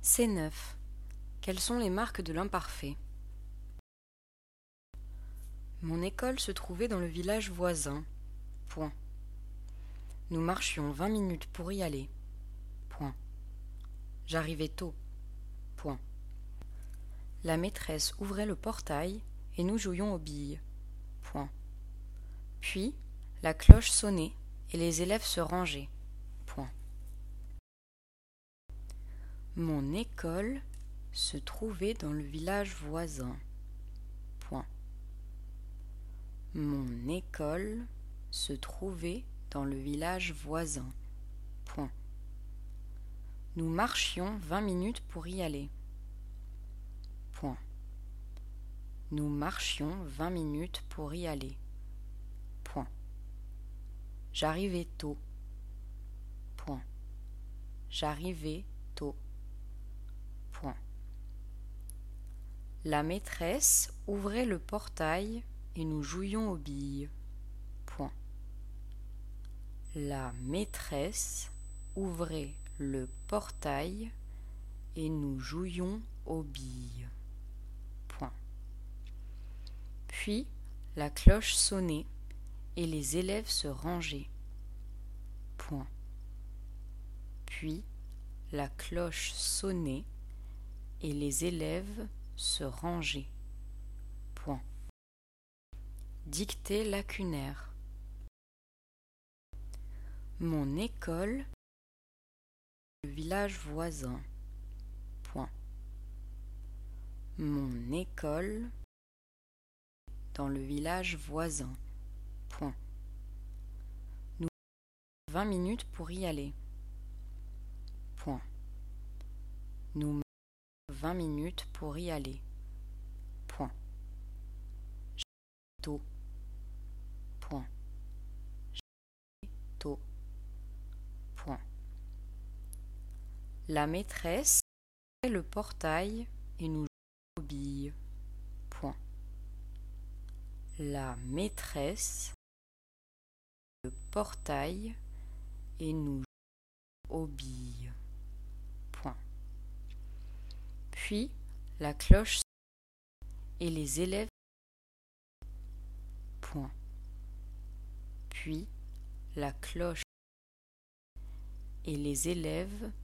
C9. Quelles sont les marques de l'imparfait? Mon école se trouvait dans le village voisin. Point. Nous marchions 20 minutes pour y aller. Point. J'arrivais tôt. Point. La maîtresse ouvrait le portail et nous jouions aux billes. Point. Puis, la cloche sonnait et les élèves se rangeaient. Point. Mon école se trouvait dans le village voisin. Point. Mon école se trouvait dans le village voisin. Point. Nous marchions 20 minutes pour y aller. Point. Nous marchions 20 minutes pour y aller. Point. J'arrivais tôt. Point. J'arrivais tôt. Point. La maîtresse ouvrait le portail et nous jouions aux billes. Point. La maîtresse ouvrait le portail et nous jouions aux billes. Point. Puis la cloche sonnait et les élèves se rangeaient. Point. Puis la cloche sonnait et les élèves se rangeaient. Point. Dictée lacunaire. Mon école, le village voisin. Point. Mon école, dans le village voisin. Point. Nous avons 20 minutes pour y aller. Point. Nous avons 20 minutes pour y aller. Point. J'arrivais tôt. Point. J'arrivais tôt. Point. La maîtresse ouvrait le portail et nous jouions aux billes. Point. La maîtresse ouvrait le portail et nous jouions aux billes. Point. Puis la cloche sonnait et les élèves. Point. Puis la cloche et les élèves